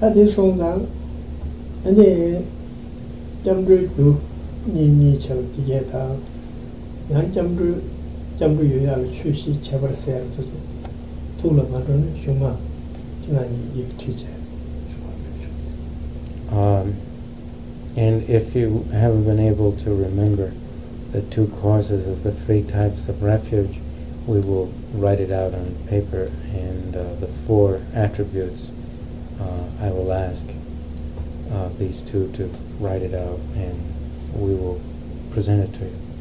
Adi Shongzang, and Jamdru do Nini Chow Tigeta, Yan Jamdru Yal Chushi Chabar Ser Tula Madon, Shuma, Junani, you teacher. And if you haven't been able to remember the two causes of the three types of refuge, we will write it out on paper, and the four attributes, I will ask these two to write it out, and we will present it to you.